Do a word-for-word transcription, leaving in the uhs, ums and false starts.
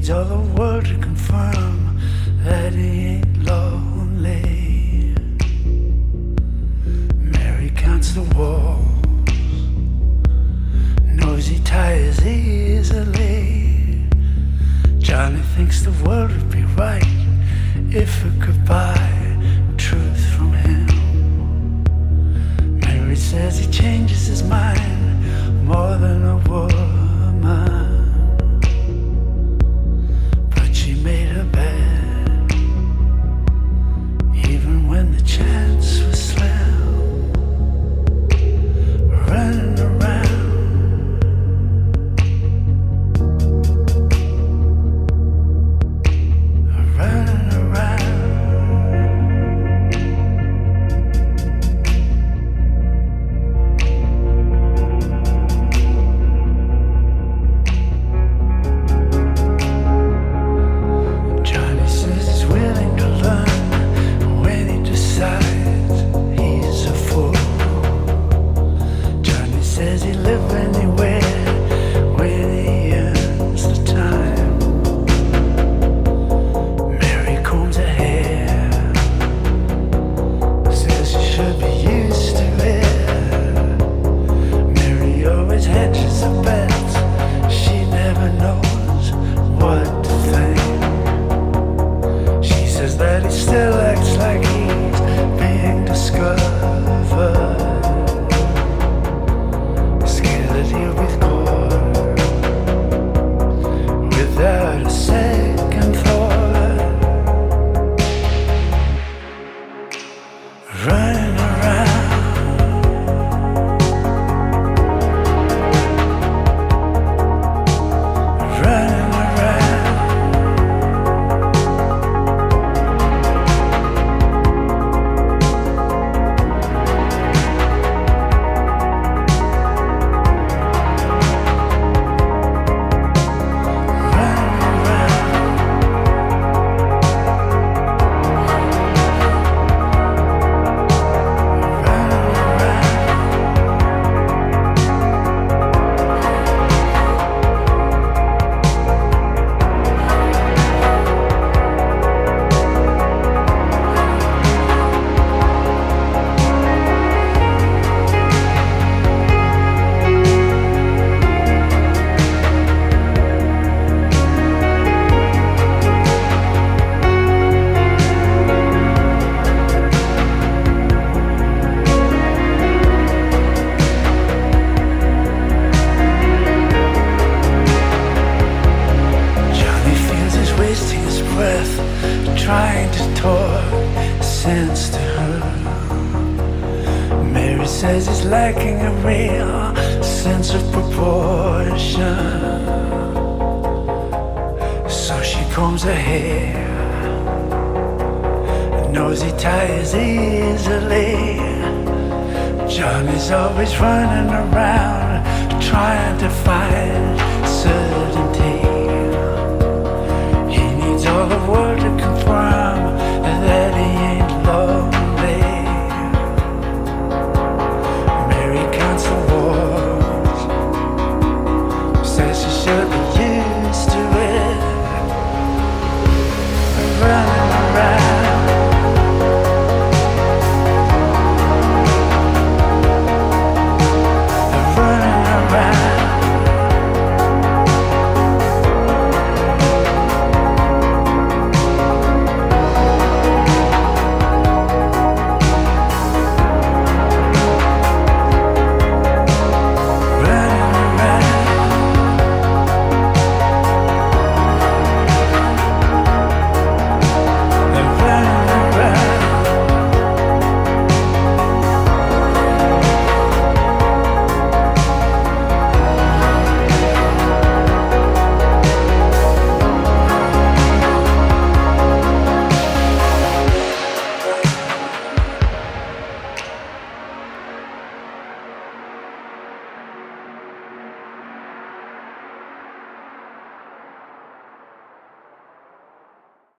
all the world to confirm that he ain't lonely. Mary counts the walls, knows he tires easily. Johnny thinks the world would be right if it could buy truth from him. Mary says he changes his mind more than a woman. Made her bed, even when the chance was slim. Running around, running around. Trying to talk sense to her. Mary says he's lacking a real sense of proportion. So she combs her hair, knows he tires easily. Johnny's always running around trying to find certain